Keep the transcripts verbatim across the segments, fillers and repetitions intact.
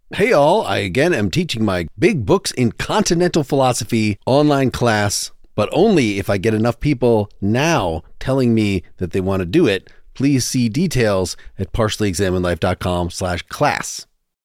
Hey all, I again am teaching my Big Books in Continental Philosophy online class, but only if I get enough people now telling me that they want to do it. Please see details at partially examined life dot com slash class.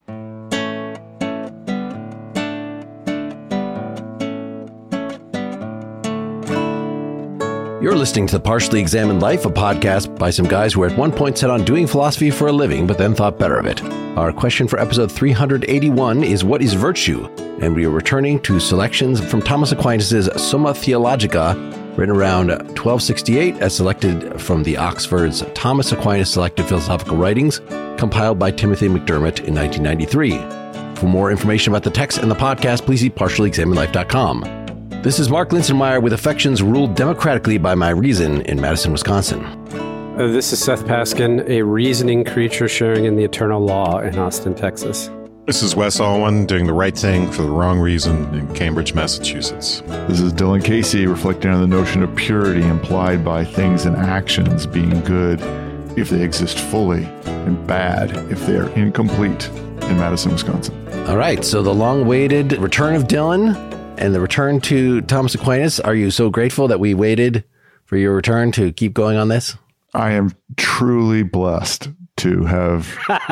You're listening to The Partially Examined Life, a podcast by some guys who were at one point set on doing philosophy for a living, but then thought better of it. Our question for episode three hundred eighty-one is, what is virtue? And we are returning to selections from Thomas Aquinas' Summa Theologica, written around twelve sixty-eight, as selected from the Oxford's Thomas Aquinas Selected Philosophical Writings, compiled by Timothy McDermott in nineteen ninety-three. For more information about the text and the podcast, please see partially examined life dot com. This is Mark Linsenmeyer with affections ruled democratically by my reason in Madison, Wisconsin. Uh, this is Seth Paskin, a reasoning creature sharing in the eternal law in Austin, Texas. This is Wes Alwan, doing the right thing for the wrong reason in Cambridge, Massachusetts. This is Dylan Casey, reflecting on the notion of purity implied by things and actions being good if they exist fully and bad if they are incomplete in Madison, Wisconsin. All right, so the long-awaited return of Dylan and the return to Thomas Aquinas. Are you so grateful that we waited for your return to keep going on this? I am truly blessed to have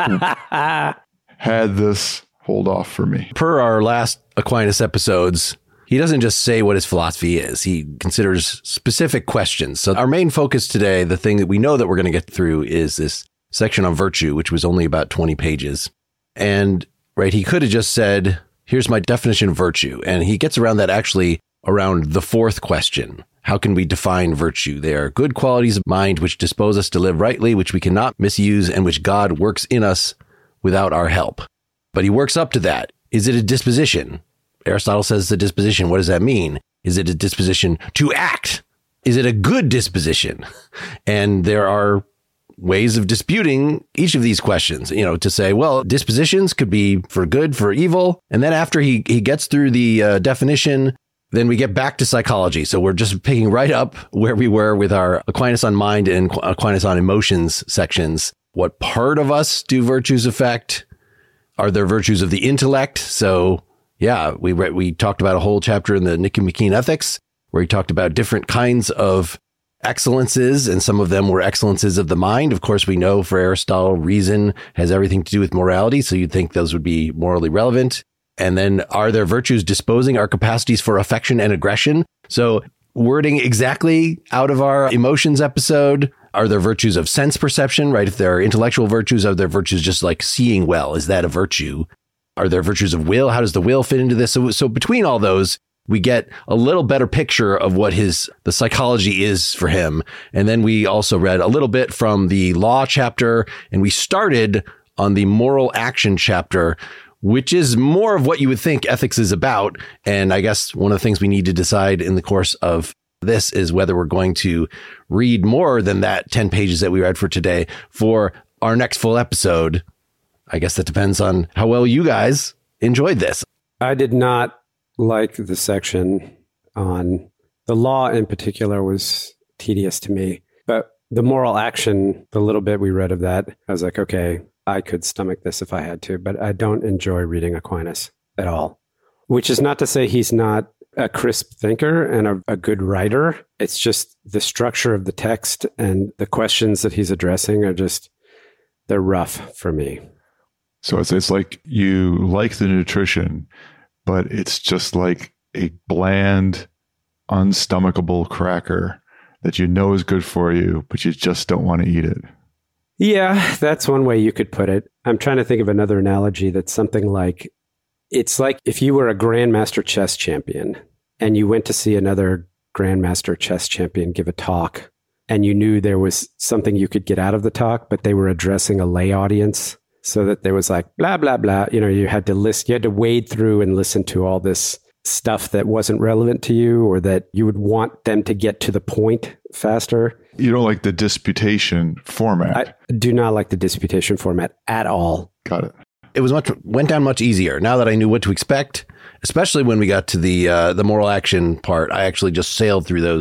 had this hold off for me. Per our last Aquinas episodes, he doesn't just say what his philosophy is. He considers specific questions. So our main focus today, the thing that we know that we're going to get through, is this section on virtue, which was only about twenty pages. And right, he could have just said, here's my definition of virtue. And he gets around that actually around the fourth question. How can we define virtue? They are good qualities of mind which dispose us to live rightly, which we cannot misuse, and which God works in us without our help. But he works up to that. Is it a disposition? Aristotle says it's a disposition. What does that mean? Is it a disposition to act? Is it a good disposition? And there are ways of disputing each of these questions, you know, to say, well, dispositions could be for good, for evil. And then after he, he gets through the uh, definition, then we get back to psychology. So we're just picking right up where we were with our Aquinas on mind and Aquinas on emotions sections. What part of us do virtues affect? Are there virtues of the intellect? So yeah, we re- we talked about a whole chapter in the Nicomachean Ethics where he talked about different kinds of excellences, and some of them were excellences of the mind. Of course, we know for Aristotle, reason has everything to do with morality, so you'd think those would be morally relevant. And then, are there virtues disposing our capacities for affection and aggression? So, wording exactly out of our emotions episode, are there virtues of sense perception, right? If there are intellectual virtues, are there virtues just like seeing well? Is that a virtue? Are there virtues of will? How does the will fit into this? So, so between all those, we get a little better picture of what his the psychology is for him. And then we also read a little bit from the law chapter, and we started on the moral action chapter, which is more of what you would think ethics is about. And I guess one of the things we need to decide in the course of this is whether we're going to read more than that ten pages that we read for today for our next full episode. I guess that depends on how well you guys enjoyed this. I did not like the section on the law in particular was tedious to me, but the moral action, the little bit we read of that, I was like, okay, I could stomach this if I had to, but I don't enjoy reading Aquinas at all, which is not to say he's not a crisp thinker and a, a good writer. It's just the structure of the text and the questions that he's addressing are just, they're rough for me. So it's, it's like you like the nutrition, but it's just like a bland, unstomachable cracker that you know is good for you, but you just don't want to eat it. Yeah, that's one way you could put it. I'm trying to think of another analogy that's something like, it's like if you were a grandmaster chess champion and you went to see another grandmaster chess champion give a talk, and you knew there was something you could get out of the talk, but they were addressing a lay audience. So that there was like, blah, blah, blah. You know, you had to list, you had to wade through and listen to all this stuff that wasn't relevant to you, or that you would want them to get to the point faster. You don't like the disputation format. I do not like the disputation format at all. Got it. It was much went down much easier now that I knew what to expect, especially when we got to the uh, the moral action part. I actually just sailed through those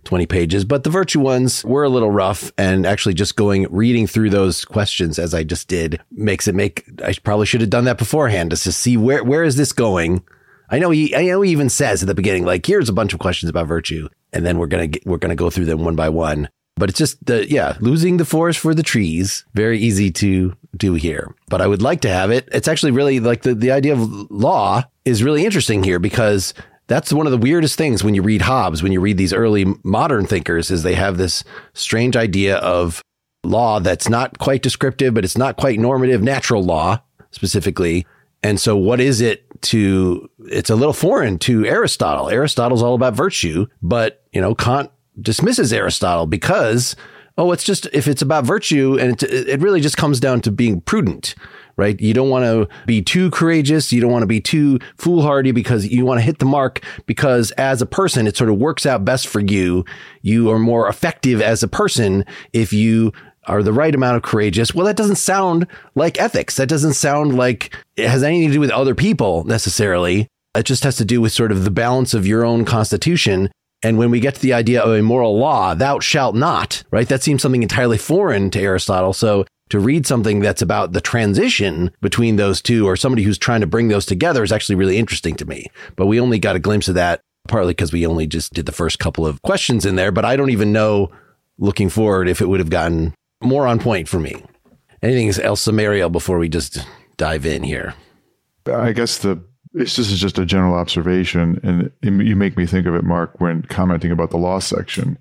twenty pages. But the virtue ones were a little rough, and actually just going, reading through those questions as I just did makes it make, I probably should have done that beforehand just to see where, where is this going? I know he, I know he even says at the beginning, like, here's a bunch of questions about virtue, and then we're going to, we're going to go through them one by one. But it's just the, yeah, losing the forest for the trees. Very easy to do here. But I would like to have it. It's actually really like the, the idea of law is really interesting here, because that's one of the weirdest things when you read Hobbes, when you read these early modern thinkers, is they have this strange idea of law that's not quite descriptive, but it's not quite normative, natural law specifically. And so what is it to, it's a little foreign to Aristotle. Aristotle's all about virtue, but, you know, Kant dismisses Aristotle because, oh, it's just, if it's about virtue, and it, it really just comes down to being prudent, right? You don't want to be too courageous. You don't want to be too foolhardy, because you want to hit the mark, because as a person, it sort of works out best for you. You are more effective as a person if you are the right amount of courageous. Well, that doesn't sound like ethics. That doesn't sound like it has anything to do with other people necessarily. It just has to do with sort of the balance of your own constitution. And when we get to the idea of a moral law, thou shalt not, right? That seems something entirely foreign to Aristotle. So to read something that's about the transition between those two, or somebody who's trying to bring those together, is actually really interesting to me. But we only got a glimpse of that, partly because we only just did the first couple of questions in there. But I don't even know, looking forward, if it would have gotten more on point for me. Anything else, Samariel, before we just dive in here? I guess the It's, this is just a general observation, and it, you make me think of it, Mark, when commenting about the law section,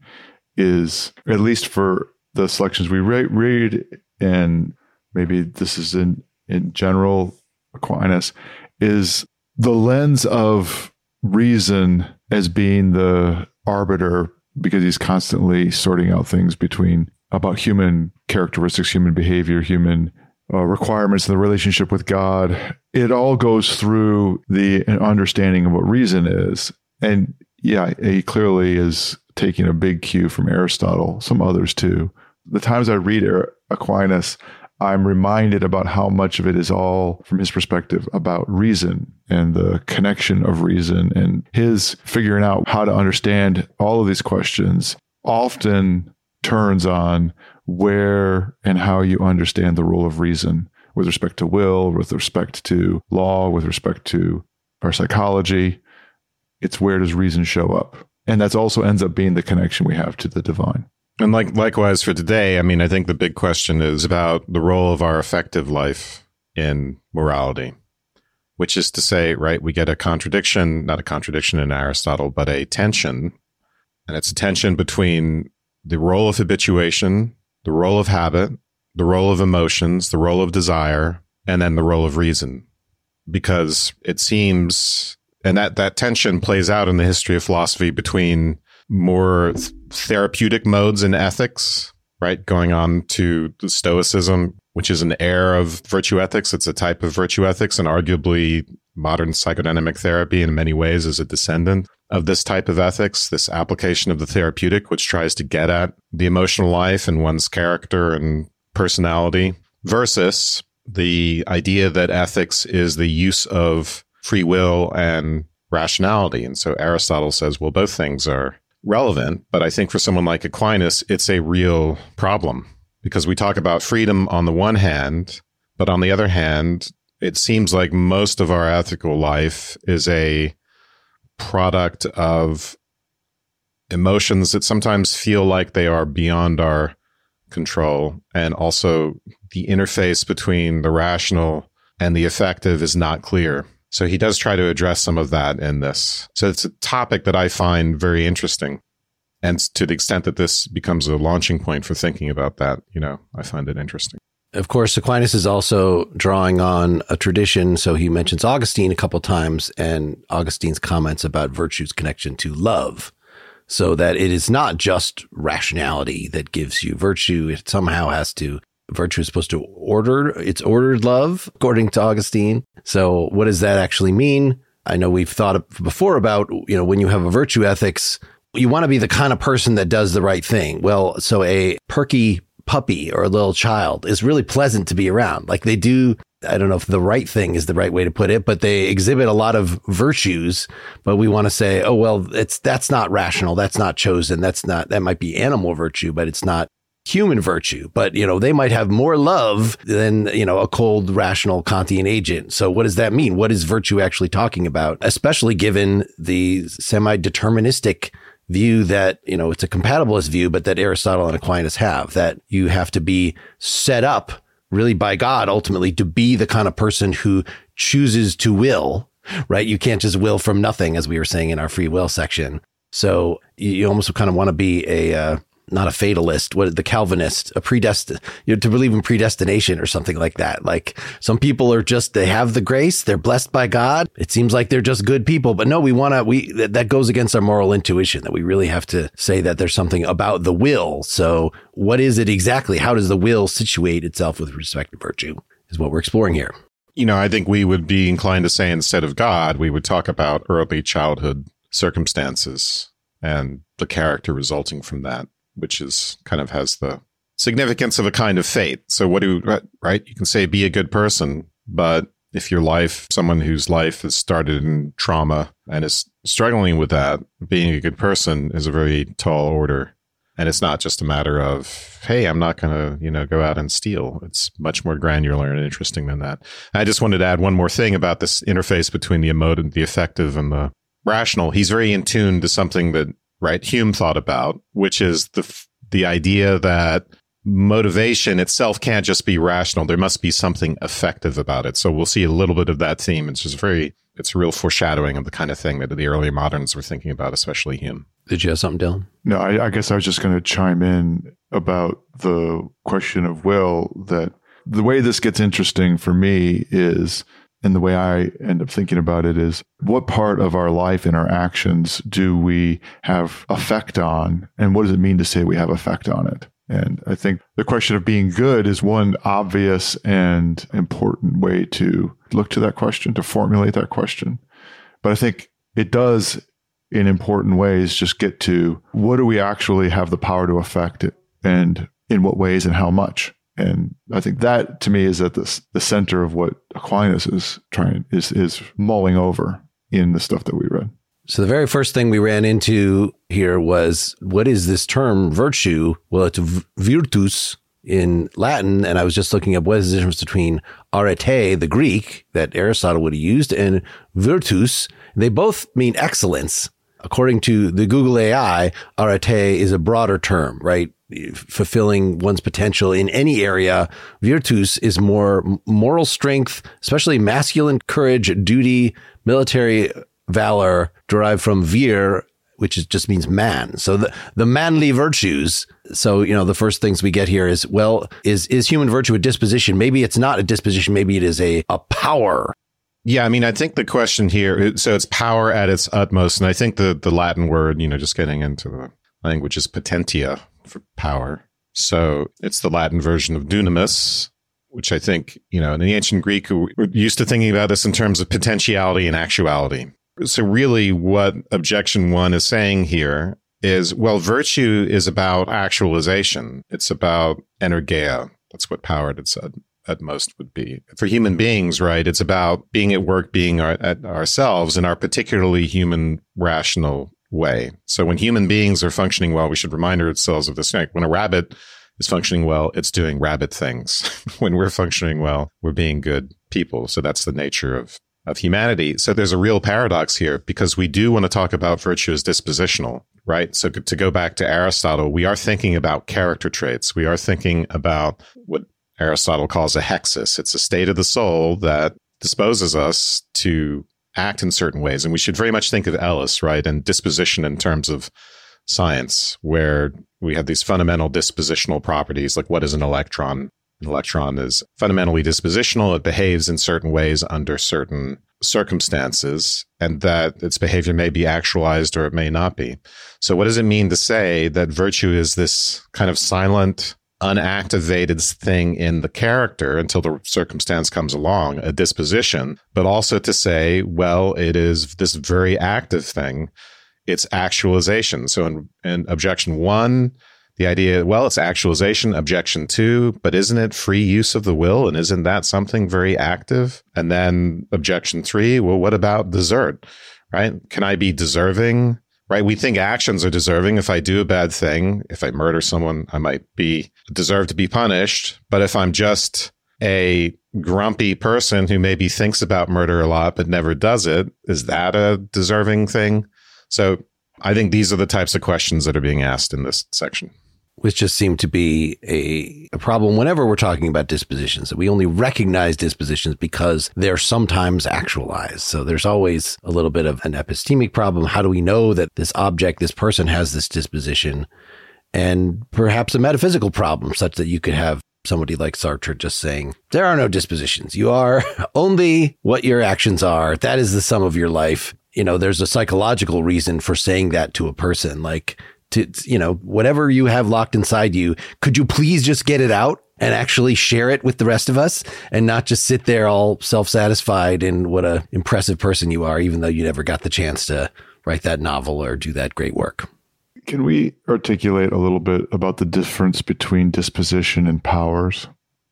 is, at least for the selections we re- read, and maybe this is in, in general, Aquinas, is the lens of reason as being the arbiter, because he's constantly sorting out things between, about human characteristics, human behavior, human Uh, requirements in the relationship with God. It all goes through the understanding of what reason is. And yeah, he clearly is taking a big cue from Aristotle, some others too. The times I read Aquinas, I'm reminded about how much of it is all, from his perspective, about reason and the connection of reason, and his figuring out how to understand all of these questions often turns on where and how you understand the role of reason with respect to will, with respect to law, with respect to our psychology. It's where does reason show up? And that also ends up being the connection we have to the divine. And like likewise for today, I mean, I think the big question is about the role of our affective life in morality, which is to say, right, we get a contradiction, not a contradiction in Aristotle, but a tension. And it's a tension between the role of habituation, the role of habit, the role of emotions, the role of desire, and then the role of reason. Because it seems, and that, that tension plays out in the history of philosophy between more th- therapeutic modes in ethics, right? Going on to the Stoicism, which is an heir of virtue ethics. It's a type of virtue ethics, and arguably modern psychodynamic therapy in many ways is a descendant of this type of ethics, this application of the therapeutic, which tries to get at the emotional life and one's character and personality, versus the idea that ethics is the use of free will and rationality. And so Aristotle says, well, both things are relevant, but I think for someone like Aquinas, it's a real problem, because we talk about freedom on the one hand, but on the other hand, it seems like most of our ethical life is a product of emotions that sometimes feel like they are beyond our control. And also the interface between the rational and the affective is not clear. So he does try to address some of that in this. So it's a topic that I find very interesting. And to the extent that this becomes a launching point for thinking about that, you know, I find it interesting. Of course, Aquinas is also drawing on a tradition. So he mentions Augustine a couple times, and Augustine's comments about virtue's connection to love. So that it is not just rationality that gives you virtue. It somehow has to, virtue is supposed to order, it's ordered love, according to Augustine. So what does that actually mean? I know we've thought before about, you know, when you have a virtue ethics, you want to be the kind of person that does the right thing. Well, so a perky puppy or a little child is really pleasant to be around. Like they do, I don't know if the right thing is the right way to put it, but they exhibit a lot of virtues, but we want to say, oh, well, it's, that's not rational. That's not chosen. That's not, that might be animal virtue, but it's not human virtue. But, you know, they might have more love than, you know, a cold, rational Kantian agent. So what does that mean? What is virtue actually talking about? Especially given the semi-deterministic view that, you know, it's a compatibilist view, but that Aristotle and Aquinas have, that you have to be set up really by God ultimately to be the kind of person who chooses to will, right? You can't just will from nothing, as we were saying in our free will section. So you almost kind of want to be a, uh, not a fatalist, what the Calvinist, a predestin, you know, to believe in predestination or something like that. Like some people are just, they have the grace, they're blessed by God. It seems like they're just good people, but no, we want to, we, that, that goes against our moral intuition, that we really have to say that there's something about the will. So what is it exactly? How does the will situate itself with respect to virtue is what we're exploring here. You know, I think we would be inclined to say instead of God, we would talk about early childhood circumstances and the character resulting from that, which is kind of has the significance of a kind of fate. So what do, right? You can say be a good person, but if your life, someone whose life has started in trauma and is struggling with that, being a good person is a very tall order. And it's not just a matter of, hey, I'm not going to, you know, go out and steal. It's much more granular and interesting than that. I just wanted to add one more thing about this interface between the emotive, the affective, and the rational. He's very in tune to something that, right, Hume thought about, which is the the idea that motivation itself can't just be rational. There must be something affective about it. So we'll see a little bit of that theme. It's just very, it's a real foreshadowing of the kind of thing that the early moderns were thinking about, especially Hume. Did you have something, Dylan? No, I, I guess I was just going to chime in about the question of will, that the way this gets interesting for me is, and the way I end up thinking about it is, what part of our life and our actions do we have effect on? And what does it mean to say we have effect on it? And I think the question of being good is one obvious and important way to look to that question, to formulate that question. But I think it does, in important ways, just get to what do we actually have the power to affect it, and in what ways and how much. And I think that, to me, is at the, the center of what Aquinas is trying, is, is mulling over in the stuff that we read. So the very first thing we ran into here was, what is this term virtue? Well, it's virtus in Latin. And I was just looking up what is the difference between arete, the Greek that Aristotle would have used, and virtus. They both mean excellence. According to the Google A I, arete is a broader term, right? Fulfilling one's potential in any area. Virtus is more moral strength, especially masculine courage, duty, military valor, derived from vir, which is, just means man. So the, the manly virtues. So, you know, the first things we get here is, well, is, is human virtue a disposition? Maybe it's not a disposition. Maybe it is a, a power. Yeah, I mean, I think the question here, so it's power at its utmost. And I think the, the Latin word, you know, just getting into the language, is potentia for power. So it's the Latin version of dunamis, which I think, you know, in the ancient Greek, we're used to thinking about this in terms of potentiality and actuality. So really what objection one is saying here is, well, virtue is about actualization. It's about energeia. That's what power at its at most would be. For human beings, right, it's about being at work, being our, at ourselves in our particularly human, rational way. So when human beings are functioning well, we should remind ourselves of this. When a rabbit is functioning well, it's doing rabbit things. When we're functioning well, we're being good people. So that's the nature of, of humanity. So there's a real paradox here, because we do want to talk about virtue as dispositional, right? So to go back to Aristotle, we are thinking about character traits. We are thinking about what Aristotle calls a hexis. It's a state of the soul that disposes us to act in certain ways. And we should very much think of Ellis, right, and disposition in terms of science, where we have these fundamental dispositional properties, like what is an electron? An electron is fundamentally dispositional. It behaves in certain ways under certain circumstances, and that its behavior may be actualized or it may not be. So what does it mean to say that virtue is this kind of silent, unactivated thing in the character until the circumstance comes along, a disposition, but also to say, well, it is this very active thing. It's actualization. So in, in objection one, The idea, well, it's actualization, objection two, but isn't it free use of the will? And isn't that something very active? And then objection three, well, what about desert, right? Can I be deserving, right? We think actions are deserving. If I do a bad thing, if I murder someone, I might be deserve to be punished. But if I'm just a grumpy person who maybe thinks about murder a lot, but never does it, is that a deserving thing? So I think these are the types of questions that are being asked in this section. Which just seem to be a, a problem whenever we're talking about dispositions, that we only recognize dispositions because they're sometimes actualized. So there's always a little bit of an epistemic problem. How do we know that this object, this person has this disposition? And perhaps a metaphysical problem such that you could have somebody like Sartre just saying, there are no dispositions. You are only what your actions are. That is the sum of your life. You know, there's a psychological reason for saying that to a person, like, to, you know, whatever you have locked inside you, could you please just get it out and actually share it with the rest of us and not just sit there all self-satisfied in what a impressive person you are, even though you never got the chance to write that novel or do that great work. Can we articulate a little bit about the difference between disposition and powers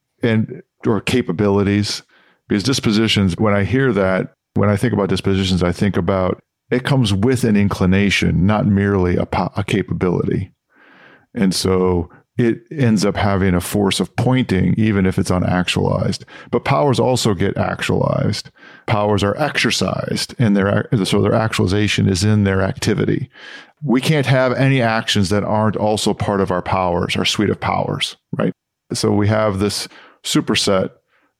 and or capabilities? Because dispositions, when I hear that, when I think about dispositions, I think about it comes with an inclination, not merely a, a capability. And so it ends up having a force of pointing, even if it's unactualized. But powers also get actualized. Powers are exercised, and their so their actualization is in their activity. We can't have any actions that aren't also part of our powers, our suite of powers, right? So we have this superset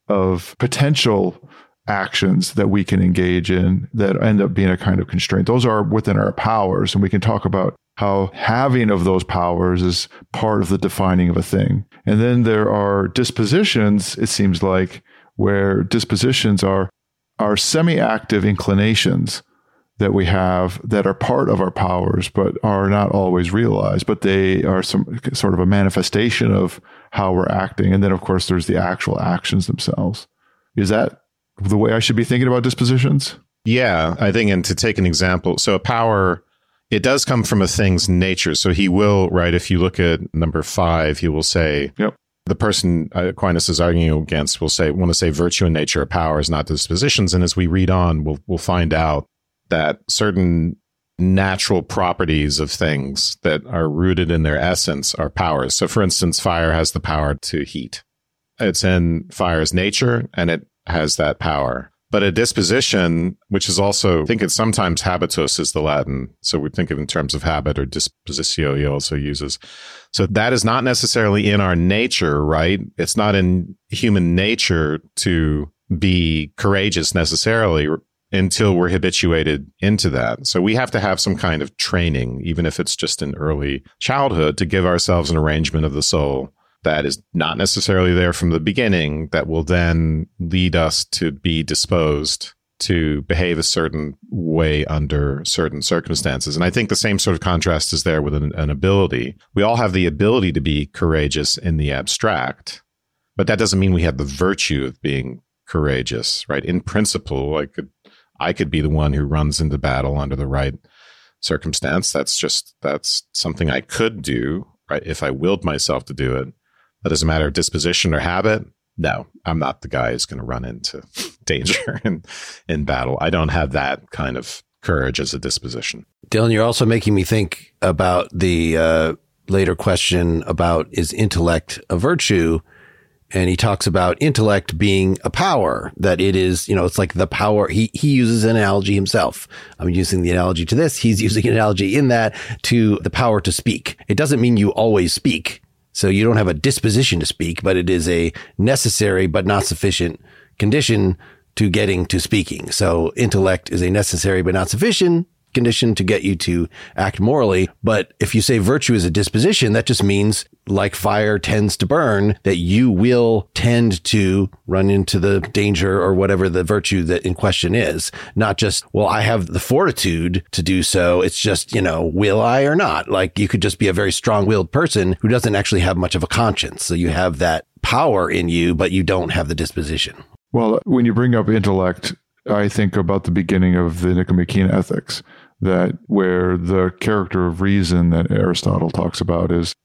of potential actions that we can engage in that end up being a kind of constraint. Those are within our powers, and we can talk about how having of those powers is part of the defining of a thing. And then there are dispositions, it seems like, where dispositions are, are semi-active inclinations that we have that are part of our powers, but are not always realized, but they are some sort of a manifestation of how we're acting. And then, of course, there's the actual actions themselves. Is that the way I should be thinking about dispositions? Yeah, I think, and to take an example, so a power, it does come from a thing's nature. So he will, right, if you look at number five, he will say, yep. The person Aquinas is arguing against will say, want to say virtue and nature are powers, not dispositions. And as we read on, we'll we'll find out that certain natural properties of things that are rooted in their essence are powers. So for instance, fire has the power to heat. It's in fire's nature, and it has that power. But a disposition, which is also, I think it's sometimes habitus is the Latin. So we think of it in terms of habit, or dispositio he also uses. So that is not necessarily in our nature, right? It's not in human nature to be courageous necessarily until we're habituated into that. So we have to have some kind of training, even if it's just in early childhood, to give ourselves an arrangement of the soul that is not necessarily there from the beginning, that will then lead us to be disposed to behave a certain way under certain circumstances. And I think the same sort of contrast is there with an, an ability. We all have the ability to be courageous in the abstract, but that doesn't mean we have the virtue of being courageous, right? In principle, I could, I could be the one who runs into battle under the right circumstance. That's just, that's something I could do, right? If I willed myself to do it. But as a matter of disposition or habit, no, I'm not the guy who's going to run into danger in, in battle. I don't have that kind of courage as a disposition. Dylan, you're also making me think about the uh, later question about, is intellect a virtue? And he talks about intellect being a power, that it is, you know, it's like the power. He, he uses an analogy himself. I'm using the analogy to this. He's using an analogy in that to the power to speak. It doesn't mean you always speak. So you don't have a disposition to speak, but it is a necessary but not sufficient condition to getting to speaking. So intellect is a necessary but not sufficient condition to get you to act morally. But if you say virtue is a disposition, that just means, like fire tends to burn, that you will tend to run into the danger or whatever the virtue that in question is. Not just, well, I have the fortitude to do so. It's just, you know, will I or not? Like, you could just be a very strong-willed person who doesn't actually have much of a conscience. So you have that power in you, but you don't have the disposition. Well, when you bring up intellect, I think about the beginning of the Nicomachean Ethics, that where the character of reason that Aristotle talks about is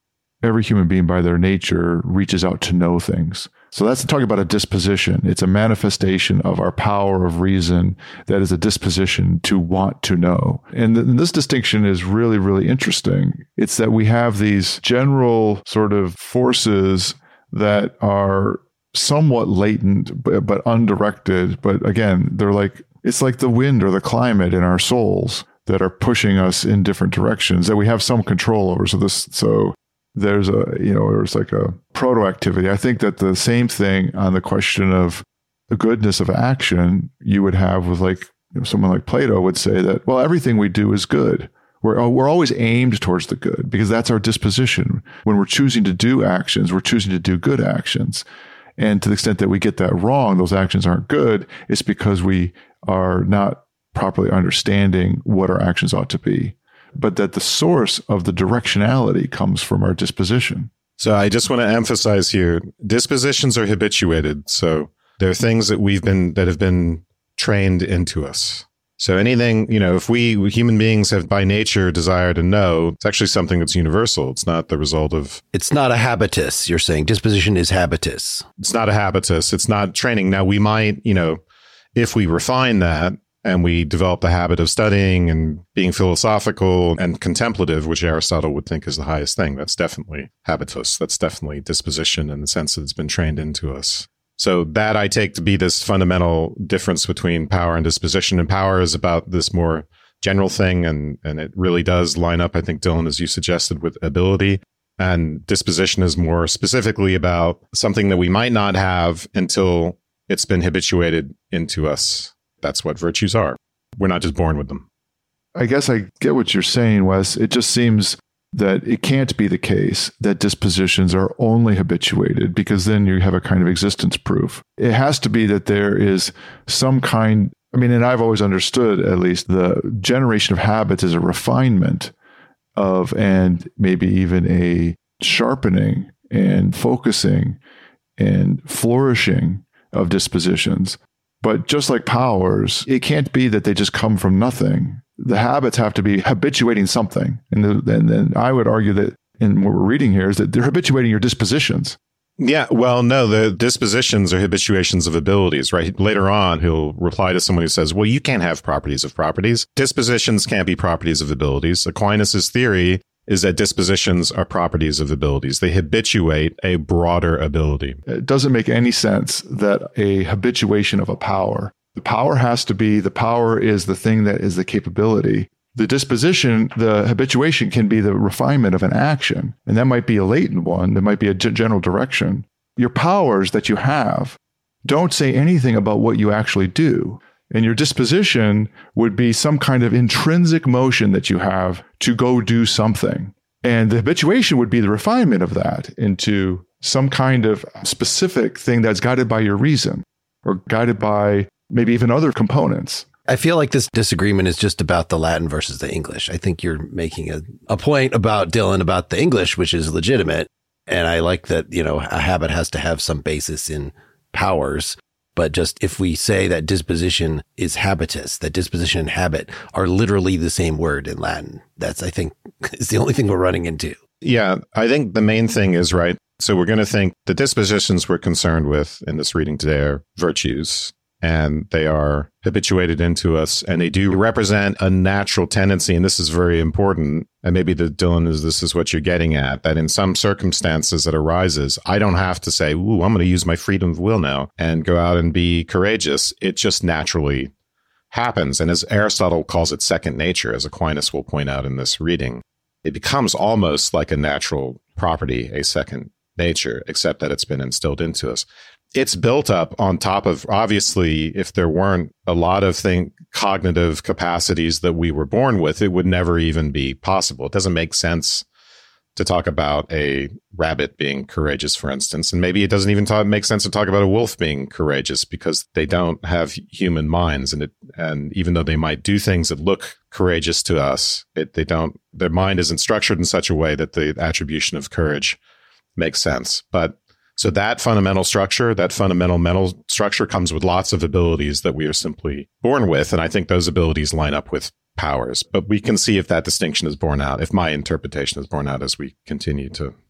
every human being by their nature reaches out to know things. So that's talking about a disposition. It's a manifestation of our power of reason that is a disposition to want to know. And, th- and this distinction is really, really interesting. It's that we have these general sort of forces that are somewhat latent, but, but undirected. But again, they're like, it's like the wind or the climate in our souls that are pushing us in different directions that we have some control over. So this, so there's a, you know, there's like a proto-activity. I think that the same thing on the question of the goodness of action you would have with like, you know, someone like Plato would say that, well, everything we do is good. We're, we're always aimed towards the good because that's our disposition. When we're choosing to do actions, we're choosing to do good actions. And to the extent that we get that wrong, those actions aren't good, it's because we are not properly understanding what our actions ought to be. But that the source of the directionality comes from our disposition. So I just want to emphasize here, dispositions are habituated. So they're things that we've been, that have been trained into us. So anything, you know, if we human beings have by nature desire to know, it's actually something that's universal. It's not the result of... It's not a habitus. You're saying disposition is habitus. It's not a habitus. It's not training. Now we might, you know, if we refine that, and we develop the habit of studying and being philosophical and contemplative, which Aristotle would think is the highest thing. That's definitely habitus. That's definitely disposition in the sense that it's been trained into us. So that I take to be this fundamental difference between power and disposition. And power is about this more general thing. And, and it really does line up, I think, Dylan, as you suggested, with ability. And disposition is more specifically about something that we might not have until it's been habituated into us. That's what virtues are. We're not just born with them. I guess I get what you're saying, Wes. It just seems that it can't be the case that dispositions are only habituated, because then you have a kind of existence proof. It has to be that there is some kind, I mean, and I've always understood, at least, the generation of habits is a refinement of, and maybe even a sharpening and focusing and flourishing of dispositions. But just like powers, it can't be that they just come from nothing. The habits have to be habituating something. And then and I would argue that in what we're reading here is that they're habituating your dispositions. Yeah, well, no, the dispositions are habituations of abilities, right? Later on, he'll reply to someone who says, well, you can't have properties of properties. Dispositions can't be properties of abilities. Aquinas's theory is that dispositions are properties of abilities. They habituate a broader ability. It doesn't make any sense that a habituation of a power, the power has to be, the power is the thing that is the capability. The disposition, the habituation can be the refinement of an action. And that might be a latent one. That might be a g- general direction. Your powers that you have don't say anything about what you actually do. And your disposition would be some kind of intrinsic motion that you have to go do something. And the habituation would be the refinement of that into some kind of specific thing that's guided by your reason or guided by maybe even other components. I feel like this disagreement is just about the Latin versus the English. I think you're making a, a point about, Dylan, about the English, which is legitimate. And I like that, you know, a habit has to have some basis in powers. But just if we say that disposition is habitus, that disposition and habit are literally the same word in Latin, that's, I think, is the only thing we're running into. Yeah, I think the main thing is, right, so we're going to think the dispositions we're concerned with in this reading today are virtues, and they are habituated into us, and they do represent a natural tendency, and this is very important, and maybe the Dylan is this is what you're getting at, that in some circumstances that arises, I don't have to say, ooh, I'm going to use my freedom of will now and go out and be courageous. It just naturally happens, and as Aristotle calls it second nature, as Aquinas will point out in this reading, it becomes almost like a natural property, a second nature, except that it's been instilled into us. It's built up on top of, obviously, if there weren't a lot of thing, cognitive capacities that we were born with, it would never even be possible. It doesn't make sense to talk about a rabbit being courageous, for instance. And maybe it doesn't even talk, make sense to talk about a wolf being courageous because they don't have human minds. And it, and even though they might do things that look courageous to us, it, they don't, their mind isn't structured in such a way that the attribution of courage makes sense. But so that fundamental structure, that fundamental mental structure comes with lots of abilities that we are simply born with. And I think those abilities line up with powers. But we can see if that distinction is borne out, if my interpretation is borne out as we continue to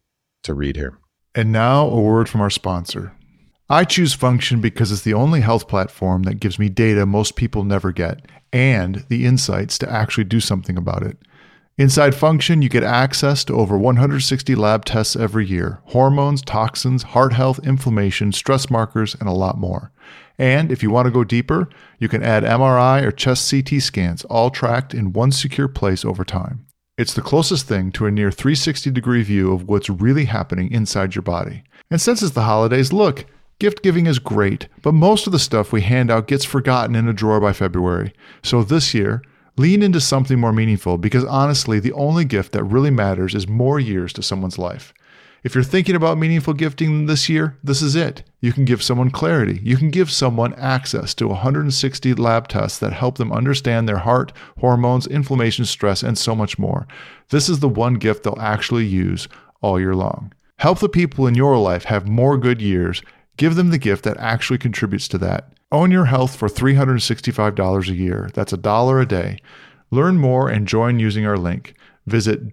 to read here. And now a word from our sponsor. I choose Function because it's the only health platform that gives me data most people never get and the insights to actually do something about it. Inside Function, you get access to over one hundred sixty lab tests every year, hormones, toxins, heart health, inflammation, stress markers, and a lot more. And if you want to go deeper, you can add M R I or chest C T scans, all tracked in one secure place over time. It's the closest thing to a near three sixty degree view of what's really happening inside your body. And since it's the holidays, look, gift giving is great, but most of the stuff we hand out gets forgotten in a drawer by February. So this year, lean into something more meaningful because honestly, the only gift that really matters is more years to someone's life. If you're thinking about meaningful gifting this year, this is it. You can give someone clarity. You can give someone access to one hundred sixty lab tests that help them understand their heart, hormones, inflammation, stress, and so much more. This is the one gift they'll actually use all year long. Help the people in your life have more good years. Give them the gift that actually contributes to that. Own your health for three hundred sixty-five dollars a year. That's a dollar a day. Learn more and join using our link. Visit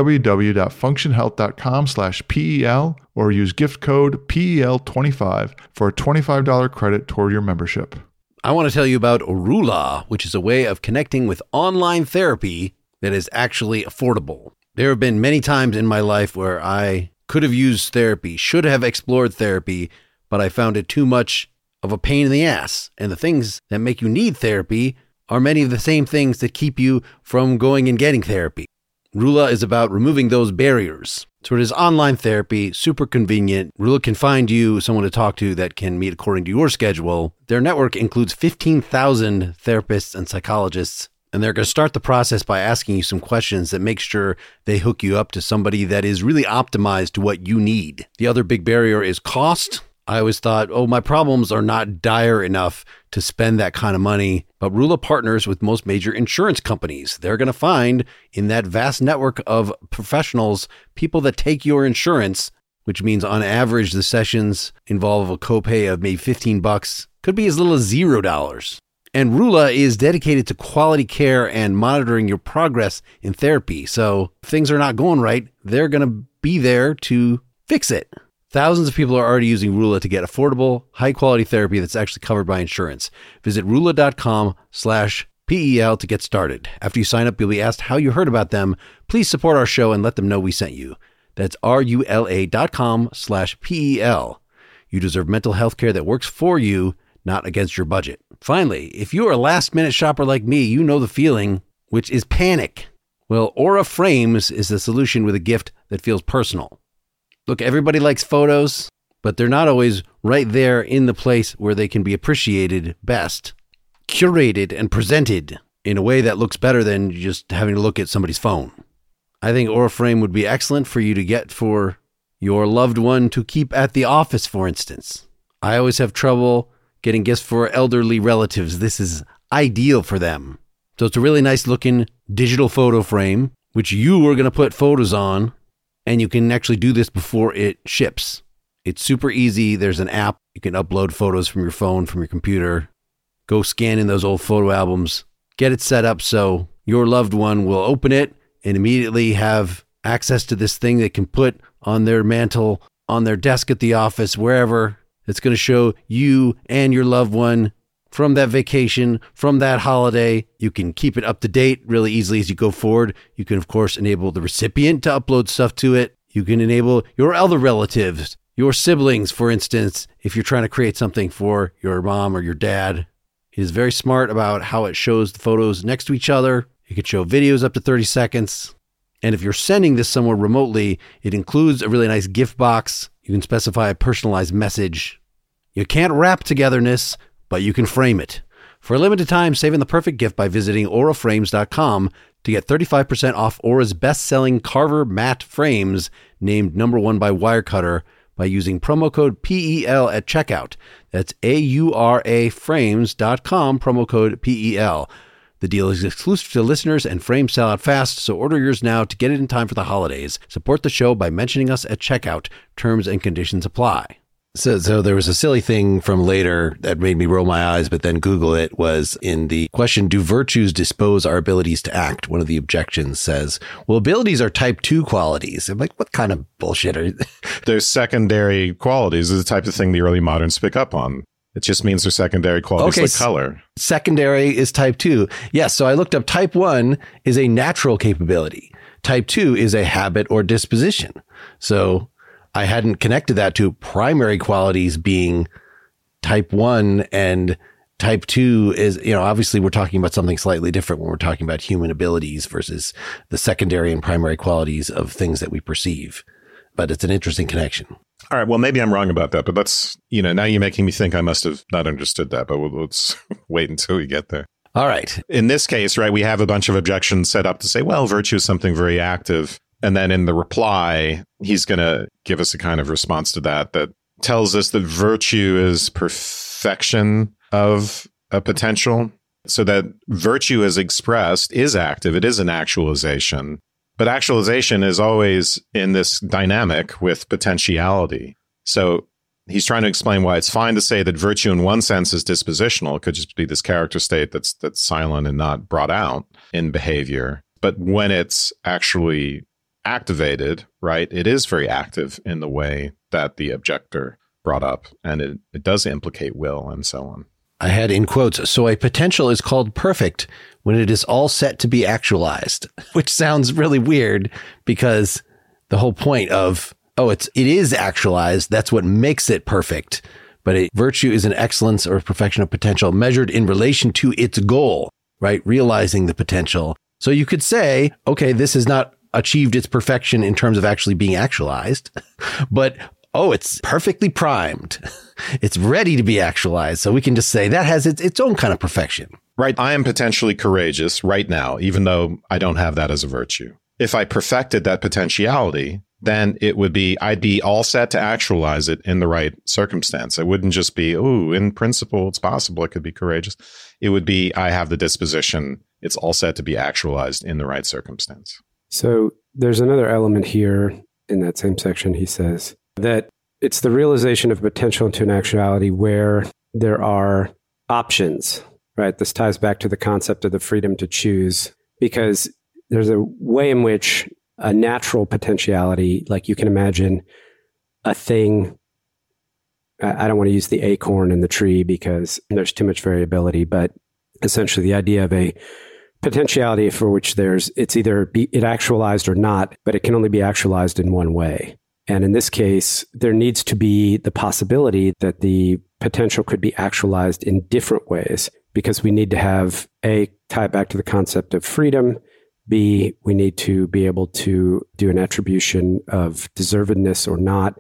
www.functionhealth.com slash PEL or use gift code P E L twenty-five for a twenty-five dollars credit toward your membership. I want to tell you about Oorola, which is a way of connecting with online therapy that is actually affordable. There have been many times in my life where I could have used therapy, should have explored therapy, but I found it too much of a pain in the ass. And the things that make you need therapy are many of the same things that keep you from going and getting therapy. Oorola is about removing those barriers. So it is online therapy, super convenient. Oorola can find you someone to talk to that can meet according to your schedule. Their network includes fifteen thousand therapists and psychologists, and they're going to start the process by asking you some questions that make sure they hook you up to somebody that is really optimized to what you need. The other big barrier is cost. I always thought, oh, my problems are not dire enough to spend that kind of money. But Oorola partners with most major insurance companies. They're going to find in that vast network of professionals, people that take your insurance, which means on average, the sessions involve a copay of maybe fifteen bucks, could be as little as zero dollars. And Oorola is dedicated to quality care and monitoring your progress in therapy. So if things are not going right, they're going to be there to fix it. Thousands of people are already using Oorola to get affordable, high-quality therapy that's actually covered by insurance. Visit Oorola.com slash PEL to get started. After you sign up, you'll be asked how you heard about them. Please support our show and let them know we sent you. That's R-U-L-A dot com slash P-E-L. You deserve mental health care that works for you, not against your budget. Finally, if you are a last-minute shopper like me, you know the feeling, which is panic. Well, Aura Frames is the solution with a gift that feels personal. Look, everybody likes photos, but they're not always right there in the place where they can be appreciated best, curated and presented in a way that looks better than just having to look at somebody's phone. I think Aura Frame would be excellent for you to get for your loved one to keep at the office, for instance. I always have trouble getting gifts for elderly relatives. This is ideal for them. So it's a really nice looking digital photo frame, which you are going to put photos on. And you can actually do this before it ships. It's super easy. There's an app. You can upload photos from your phone, from your computer. Go scan in those old photo albums. Get it set up so your loved one will open it and immediately have access to this thing they can put on their mantle, on their desk at the office, wherever. It's going to show you and your loved one from that vacation, from that holiday. You can keep it up to date really easily as you go forward. You can, of course, enable the recipient to upload stuff to it. You can enable your other relatives, your siblings, for instance, if you're trying to create something for your mom or your dad. It is very smart about how it shows the photos next to each other. It can show videos up to thirty seconds. And if you're sending this somewhere remotely, it includes a really nice gift box. You can specify a personalized message. You can't wrap togetherness, but you can frame it. For a limited time, save in the perfect gift by visiting aura frames dot com to get thirty-five percent off Aura's best-selling Carver matte frames, named number one by Wirecutter, by using promo code P E L at checkout. That's A U R A frames dot com, promo code P E L. The deal is exclusive to listeners and frames sell out fast, so order yours now to get it in time for the holidays. Support the show by mentioning us at checkout. Terms and conditions apply. So, so there was a silly thing from later that made me roll my eyes, but then Google it, was in the question, do virtues dispose our abilities to act? One of the objections says, well, abilities are type two qualities. I'm like, what kind of bullshit are They're secondary qualities is the type of thing the early moderns pick up on. It just means they're secondary qualities, okay, like color. Secondary is type two. Yes. So I looked up type one is a natural capability. Type two is a habit or disposition. So I hadn't connected that to primary qualities being type one, and type two is, you know, obviously we're talking about something slightly different when we're talking about human abilities versus the secondary and primary qualities of things that we perceive. But it's an interesting connection. All right. Well, maybe I'm wrong about that, but that's, you know, now you're making me think I must have not understood that, but we'll, let's wait until we get there. All right. In this case, right, we have a bunch of objections set up to say, well, virtue is something very active. And then in the reply, he's going to give us a kind of response to that that tells us that virtue is perfection of a potential, so that virtue as expressed is active. It is an actualization. But actualization is always in this dynamic with potentiality. So he's trying to explain why it's fine to say that virtue in one sense is dispositional. It could just be this character state that's that's silent and not brought out in behavior. But when it's actually activated, right, it is very active in the way that the objector brought up, and it, it does implicate will and so on. I had in quotes, so a potential is called perfect when it is all set to be actualized, which sounds really weird because the whole point of, oh, it's, it is actualized. That's what makes it perfect. But a virtue is an excellence or perfection of potential measured in relation to its goal, right? Realizing the potential. So you could say, okay, this has not achieved its perfection in terms of actually being actualized, but oh, it's perfectly primed. It's ready to be actualized. So we can just say that has its, its own kind of perfection. Right. I am potentially courageous right now, even though I don't have that as a virtue. If I perfected that potentiality, then it would be, I'd be all set to actualize it in the right circumstance. It wouldn't just be, oh, in principle, it's possible I could be courageous. It would be, I have the disposition. It's all set to be actualized in the right circumstance. So there's another element here in that same section. He says that it's the realization of potential into an actuality where there are options, right? This ties back to the concept of the freedom to choose, because there's a way in which a natural potentiality, like you can imagine a thing, I don't want to use the acorn in the tree because there's too much variability, but essentially the idea of a potentiality for which there's, it's either be it actualized or not, but it can only be actualized in one way. And in this case, there needs to be the possibility that the potential could be actualized in different ways, because we need to have A, tie it back to the concept of freedom, B, we need to be able to do an attribution of deservedness or not.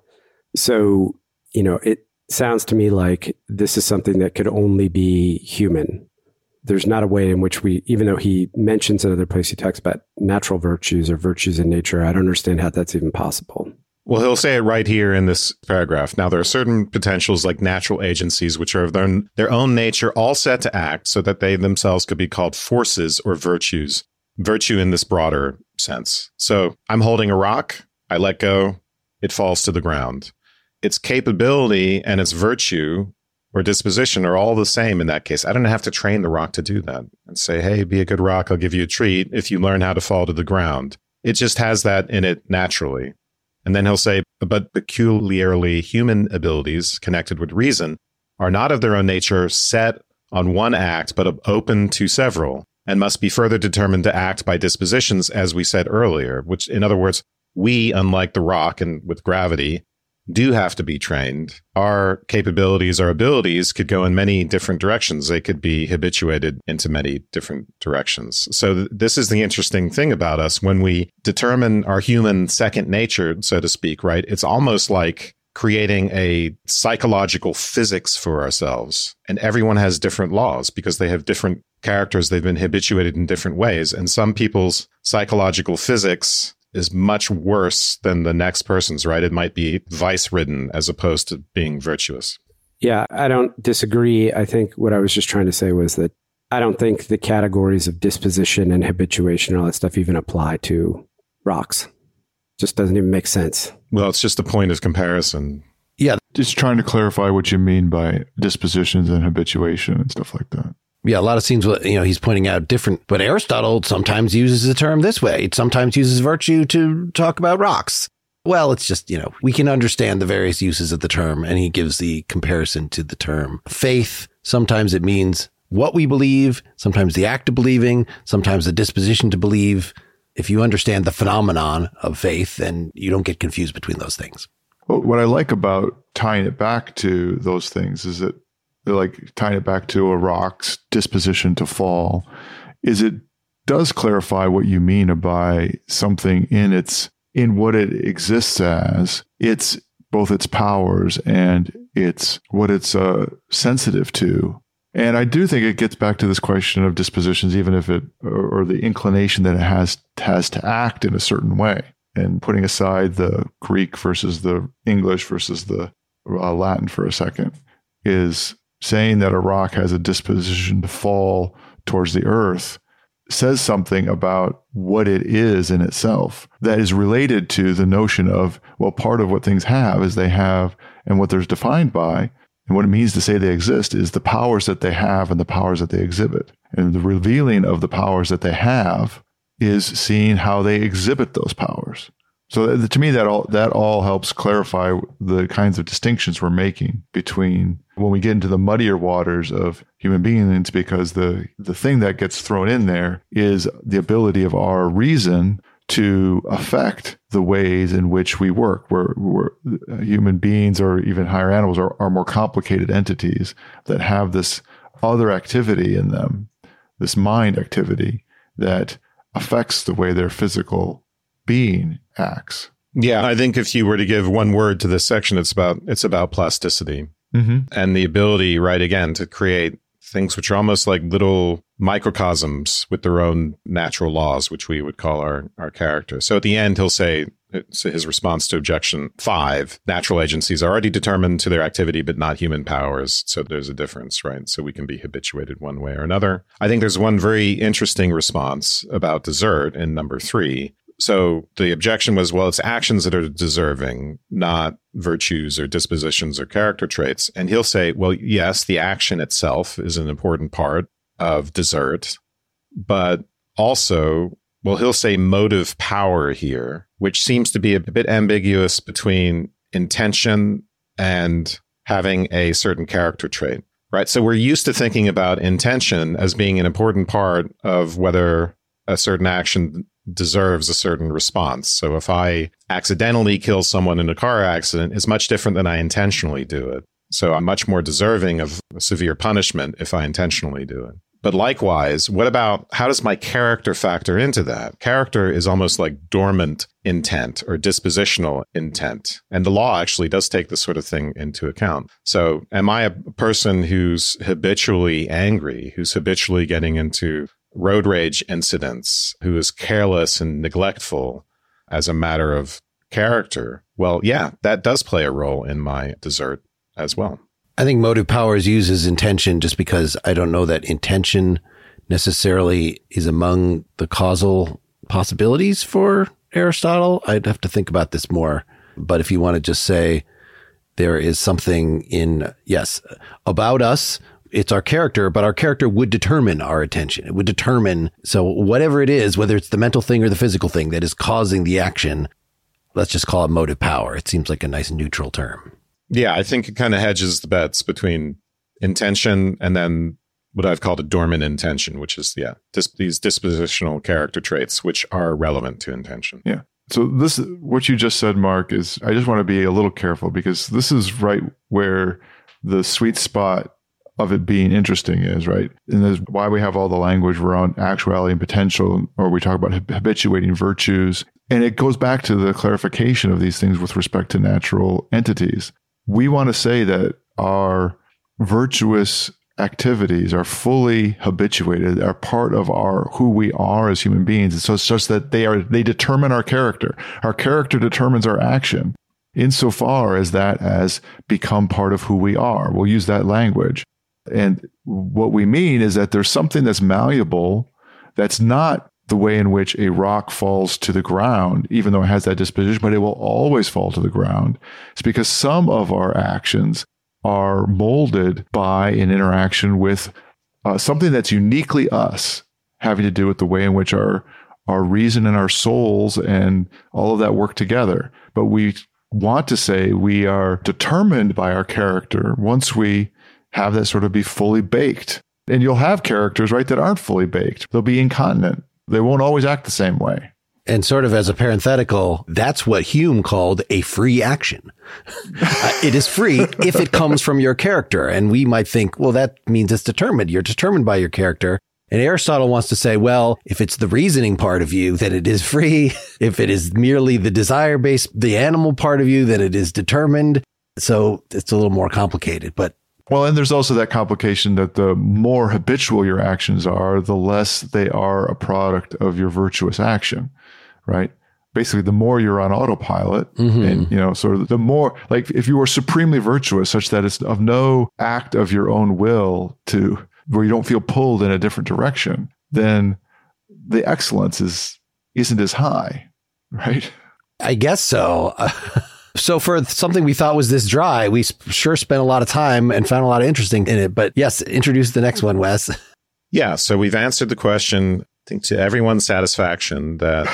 So, you know, it sounds to me like this is something that could only be human. There's not a way in which we, even though he mentions another place he talks about natural virtues or virtues in nature, I don't understand how that's even possible. Well, he'll say it right here in this paragraph. Now, there are certain potentials like natural agencies, which are of their, their own nature, all set to act so that they themselves could be called forces or virtues. Virtue in this broader sense. So I'm holding a rock. I let go. It falls to the ground. Its capability and its virtue or disposition are all the same in that case. I don't have to train the rock to do that and say, hey, be a good rock. I'll give you a treat if you learn how to fall to the ground. It just has that in it naturally. And then he'll say, but peculiarly human abilities connected with reason are not of their own nature set on one act, but open to several, and must be further determined to act by dispositions, as we said earlier, which, in other words, we, unlike the rock and with gravity, do have to be trained. Our capabilities, our abilities could go in many different directions. They could be habituated into many different directions. So th- this is the interesting thing about us. When we determine our human second nature, so to speak, right? It's almost like creating a psychological physics for ourselves. And everyone has different laws because they have different characters. They've been habituated in different ways. And some people's psychological physics is much worse than the next person's, right? It might be vice-ridden as opposed to being virtuous. Yeah, I don't disagree. I think what I was just trying to say was that I don't think the categories of disposition and habituation and all that stuff even apply to rocks. Just doesn't even make sense. Well, it's just a point of comparison. Yeah. Just trying to clarify what you mean by dispositions and habituation and stuff like that. Yeah, a lot of scenes, you know, he's pointing out different, but Aristotle sometimes uses the term this way. It sometimes uses virtue to talk about rocks. Well, it's just, you know, we can understand the various uses of the term, and he gives the comparison to the term faith. Sometimes it means what we believe, sometimes the act of believing, sometimes the disposition to believe. If you understand the phenomenon of faith, then you don't get confused between those things. Well, what I like about tying it back to those things is that, like tying it back to a rock's disposition to fall, is it does clarify what you mean by something in its in what it exists as. It's both its powers and it's what it's uh, sensitive to. And I do think it gets back to this question of dispositions, even if it or, or the inclination that it has has to act in a certain way. And putting aside the Greek versus the English versus the uh, Latin for a second, is saying that a rock has a disposition to fall towards the earth says something about what it is in itself that is related to the notion of, well, part of what things have is they have, and what they're defined by, and what it means to say they exist is the powers that they have and the powers that they exhibit. And the revealing of the powers that they have is seeing how they exhibit those powers. So to me, that all that all helps clarify the kinds of distinctions we're making between when we get into the muddier waters of human beings, because the, the thing that gets thrown in there is the ability of our reason to affect the ways in which we work. We're, we're human beings, or even higher animals, are, are more complicated entities that have this other activity in them, this mind activity that affects the way their physical being acts. Yeah, I think if you were to give one word to this section, it's about it's about plasticity mm-hmm. and the ability, right, again, to create things which are almost like little microcosms with their own natural laws, which we would call our, our character. So at the end, he'll say, so his response to objection five, natural agencies are already determined to their activity, but not human powers. So there's a difference, right? So we can be habituated one way or another. I think there's one very interesting response about desert in number three. So the objection was, well, it's actions that are deserving, not virtues or dispositions or character traits. And he'll say, well, yes, the action itself is an important part of desert, but also, well, he'll say motive power here, which seems to be a bit ambiguous between intention and having a certain character trait, right? So we're used to thinking about intention as being an important part of whether a certain action deserves a certain response. So if I accidentally kill someone in a car accident, it's much different than I intentionally do it. So I'm much more deserving of severe punishment if I intentionally do it. But likewise, what about, how does my character factor into that? Character is almost like dormant intent or dispositional intent. And the law actually does take this sort of thing into account. So am I a person who's habitually angry, who's habitually getting into road rage incidents, who is careless and neglectful as a matter of character? Well, yeah, that does play a role in my desert as well. I think motive powers uses intention just because I don't know that intention necessarily is among the causal possibilities for Aristotle. I'd have to think about this more. But if you want to just say there is something in, yes, about us, it's our character, but our character would determine our attention. It would determine, so whatever it is, whether it's the mental thing or the physical thing that is causing the action, let's just call it motive power. It seems like a nice neutral term. Yeah, I think it kind of hedges the bets between intention and then what I've called a dormant intention, which is, yeah, dis- these dispositional character traits, which are relevant to intention. Yeah. So this, what you just said, Mark, is I just want to be a little careful because this is right where the sweet spot of it being interesting is, right? And that's why we have all the language around actuality and potential, or we talk about habituating virtues. And it goes back to the clarification of these things with respect to natural entities. We want to say that our virtuous activities are fully habituated, are part of our who we are as human beings. And so it's just that they are they determine our character. Our character determines our action insofar as that has become part of who we are. We'll use that language. And what we mean is that there's something that's malleable, that's not the way in which a rock falls to the ground, even though it has that disposition, but it will always fall to the ground. It's because some of our actions are molded by an interaction with uh, something that's uniquely us, having to do with the way in which our our reason and our souls and all of that work together. But we want to say we are determined by our character once we have that sort of be fully baked. And you'll have characters, right, that aren't fully baked. They'll be incontinent. They won't always act the same way. And sort of as a parenthetical, that's what Hume called a free action. uh, it is free if it comes from your character. And we might think, well, that means it's determined. You're determined by your character. And Aristotle wants to say, well, if it's the reasoning part of you, then it is free. If it is merely the desire-based, the animal part of you, then it is determined. So it's a little more complicated. But well, and there's also that complication that the more habitual your actions are, the less they are a product of your virtuous action, right? Basically, the more you're on autopilot, mm-hmm. and, you know, sort of the more, like if you are supremely virtuous such that it's of no act of your own will to where you don't feel pulled in a different direction, then the excellence is, isn't as high, right? I guess so. So for something we thought was this dry, we sure spent a lot of time and found a lot of interesting in it. But yes, introduce the next one, Wes. Yeah, so we've answered the question, I think to everyone's satisfaction, that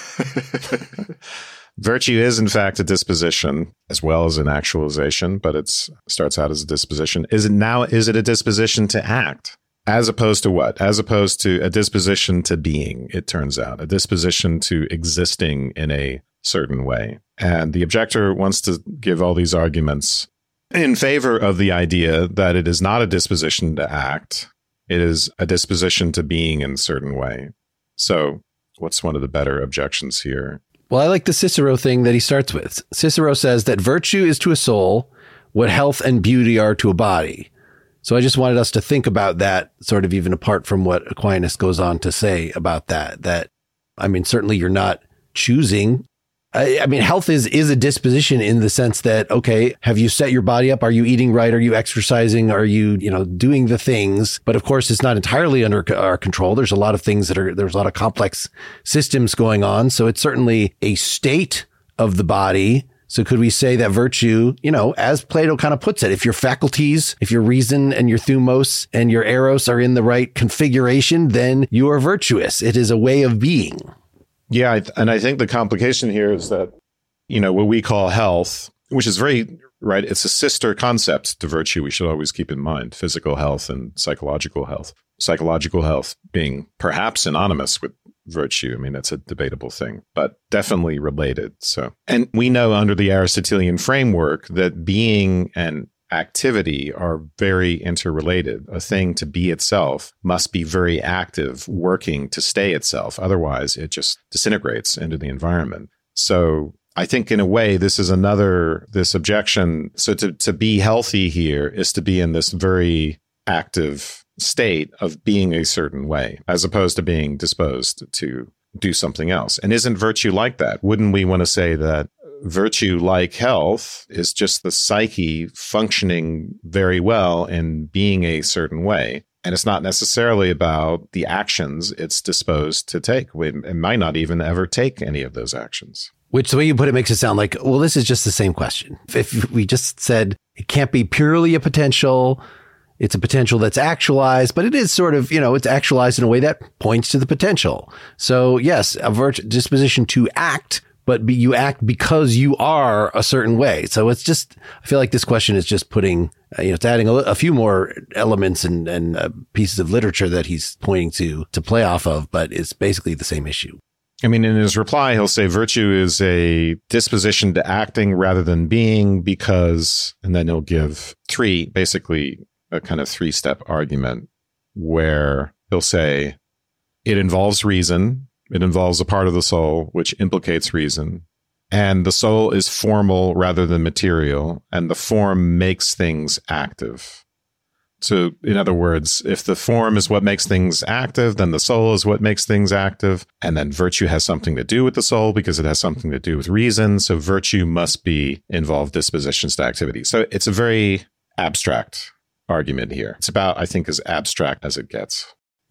virtue is in fact a disposition as well as an actualization, but it starts out as a disposition. Is it now, is it a disposition to act? As opposed to what? As opposed to a disposition to being, it turns out, a disposition to existing in a certain way. And the objector wants to give all these arguments in favor of the idea that it is not a disposition to act. It is a disposition to being in a certain way. So what's one of the better objections here? Well, I like the Cicero thing that he starts with. Cicero says that virtue is to a soul what health and beauty are to a body. So I just wanted us to think about that, sort of even apart from what Aquinas goes on to say about that, that, I mean, certainly you're not choosing. I, I mean, health is, is a disposition in the sense that, okay, have you set your body up? Are you eating right? Are you exercising? Are you, you know, doing the things? But of course, it's not entirely under our control. There's a lot of things that are, there's a lot of complex systems going on. So it's certainly a state of the body. So could we say that virtue, you know, as Plato kind of puts it, if your faculties, if your reason and your thumos and your eros are in the right configuration, then you are virtuous. It is a way of being. Yeah. And I think the complication here is that, you know, what we call health, which is very, right, it's a sister concept to virtue. We should always keep in mind physical health and psychological health. Psychological health being perhaps synonymous with virtue. I mean, that's a debatable thing, but definitely related. So, and we know under the Aristotelian framework that being and activity are very interrelated. A thing to be itself must be very active, working to stay itself. Otherwise, it just disintegrates into the environment. So I think in a way, this is another, this objection. So to, to be healthy here is to be in this very active state of being a certain way, as opposed to being disposed to do something else. And isn't virtue like that? Wouldn't we want to say that virtue, like health, is just the psyche functioning very well in being a certain way? And it's not necessarily about the actions it's disposed to take. It might not even ever take any of those actions. Which, the way you put it, makes it sound like, well, this is just the same question. If we just said it can't be purely a potential, it's a potential that's actualized, but it is sort of, you know, it's actualized in a way that points to the potential. So yes, a virt- disposition to act, but be, you act because you are a certain way. So it's just, I feel like this question is just putting, uh, you know, it's adding a, a few more elements and, and uh, pieces of literature that he's pointing to, to play off of, but it's basically the same issue. I mean, in his reply, he'll say virtue is a disposition to acting rather than being because, and then he'll give three, basically, a kind of three-step argument where he'll say it involves reason, it involves a part of the soul which implicates reason, and the soul is formal rather than material, and the form makes things active. So, in other words, if the form is what makes things active, then the soul is what makes things active, and then virtue has something to do with the soul because it has something to do with reason, so virtue must be involve dispositions to activity. So it's a very abstract argument here. It's about, I think, as abstract as it gets.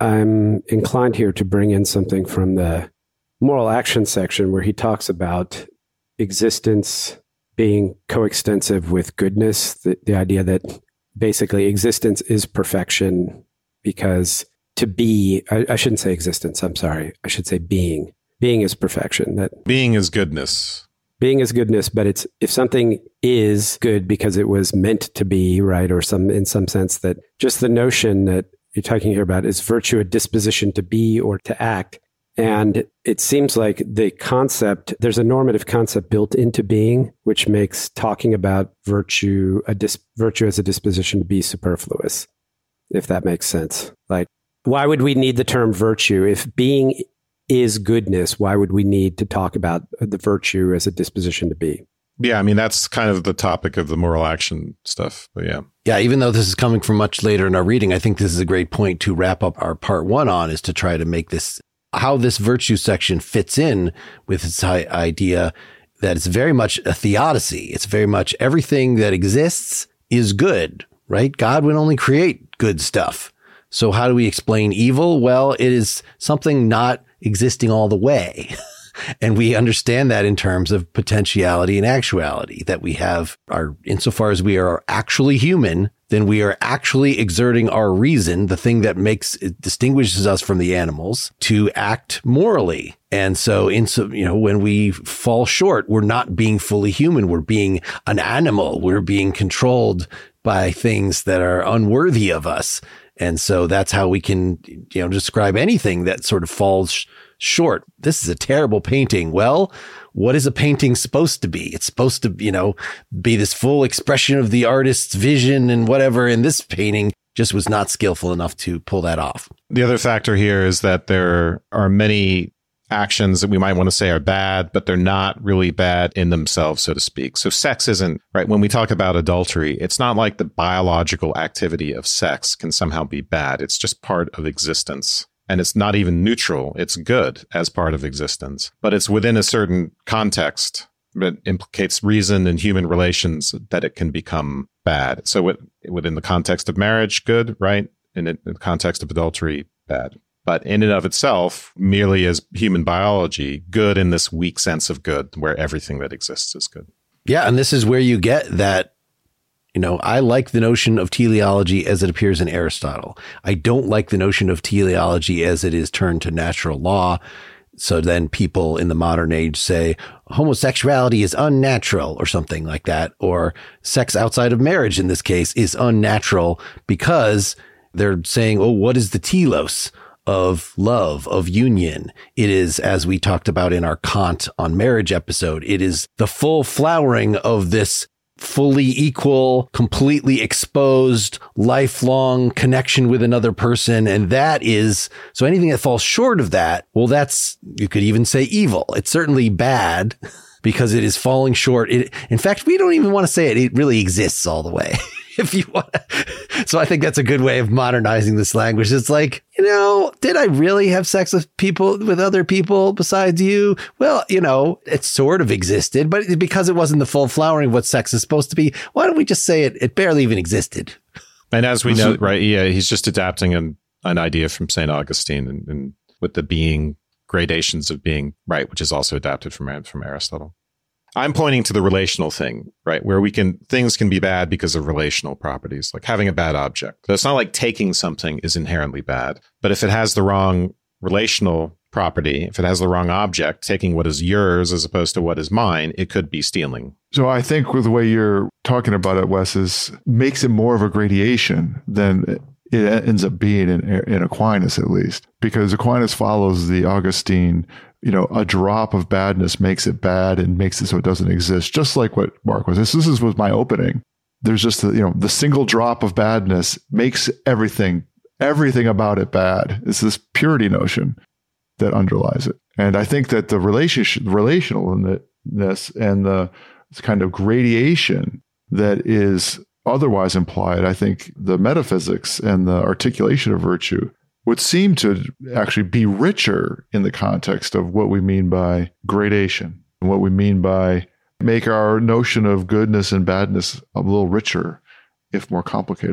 I'm inclined here to bring in something from the moral action section where he talks about existence being coextensive with goodness, the, the idea that basically existence is perfection because to be, I, I shouldn't say existence, I'm sorry, I should say being. Being is perfection. That being is goodness. Being is goodness, but it's if something is good because it was meant to be, right, or some in some sense that just the notion that you're talking here about is virtue a disposition to be or to act. And it seems like the concept, there's a normative concept built into being, which makes talking about virtue, a dis, virtue as a disposition to be superfluous, if that makes sense. Like, why would we need the term virtue? If being is goodness, why would we need to talk about the virtue as a disposition to be? Yeah, I mean, that's kind of the topic of the moral action stuff. But yeah. Yeah, even though this is coming from much later in our reading, I think this is a great point to wrap up our part one on, is to try to make this, how this virtue section fits in with its idea that it's very much a theodicy. It's very much everything that exists is good, right? God would only create good stuff. So how do we explain evil? Well, it is something not existing all the way. And we understand that in terms of potentiality and actuality, that we have our, insofar as we are actually human, then we are actually exerting our reason, the thing that makes, it distinguishes us from the animals, to act morally. And so, in so, you know, when we fall short, we're not being fully human. We're being an animal. We're being controlled by things that are unworthy of us. And so that's how we can, you know, describe anything that sort of falls short. This is a terrible painting. Well, what is a painting supposed to be? It's supposed to, you know, be this full expression of the artist's vision and whatever. And this painting just was not skillful enough to pull that off. The other factor here is that there are many actions that we might want to say are bad, but they're not really bad in themselves, so to speak. So sex isn't, right? When we talk about adultery, it's not like the biological activity of sex can somehow be bad. It's just part of existence. And it's not even neutral. It's good as part of existence, but it's within a certain context that implicates reason and human relations that it can become bad. So within the context of marriage, good, right? In the context of adultery, bad. But in and of itself, merely as human biology, good in this weak sense of good, where everything that exists is good. Yeah, and this is where you get that, you know, I like the notion of teleology as it appears in Aristotle. I don't like the notion of teleology as it is turned to natural law. So then people in the modern age say homosexuality is unnatural or something like that, or sex outside of marriage in this case is unnatural because they're saying, oh, what is the telos of love, of union? It is, as we talked about in our Kant on marriage episode, it is the full flowering of this fully equal, completely exposed, lifelong connection with another person. And that is, so anything that falls short of that, well, that's, you could even say evil. It's certainly bad because it is falling short. It, in fact, we don't even want to say it. It really exists all the way. If you want. So I think that's a good way of modernizing this language. It's like, you know, did I really have sex with people, with other people besides you? Well, you know, it sort of existed, but because it wasn't the full flowering of what sex is supposed to be, why don't we just say it? It barely even existed. And as we know, right, yeah, he's just adapting an, an idea from Saint Augustine and, and with the being, gradations of being, right, which is also adapted from, from Aristotle. I'm pointing to the relational thing, right? Where we can, things can be bad because of relational properties, like having a bad object. So it's not like taking something is inherently bad, but if it has the wrong relational property, if it has the wrong object, taking what is yours as opposed to what is mine, it could be stealing. So I think with the way you're talking about it, Wes, is makes it more of a gradation than it ends up being in, in Aquinas, at least, because Aquinas follows the Augustine, you know, a drop of badness makes it bad and makes it so it doesn't exist. Just like what Mark was. This, this is was my opening. There's just, the, you know, the single drop of badness makes everything, everything about it bad. It's this purity notion that underlies it. And I think that the relationship, relationalness and the kind of gradation that is otherwise implied, I think the metaphysics and the articulation of virtue would seem to actually be richer in the context of what we mean by gradation and what we mean by make our notion of goodness and badness a little richer, if more complicated.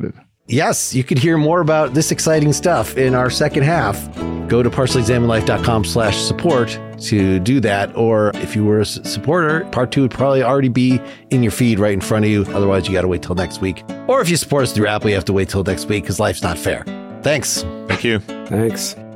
yes, you could hear more about this exciting stuff in our second half. Go to partially examined life dot com slash support to do that. Or if you were a supporter, part two would probably already be in your feed right in front of you. Otherwise, you got to wait till next week. Or if you support us through Apple, you have to wait till next week because life's not fair. Thanks. Thank you. Thanks.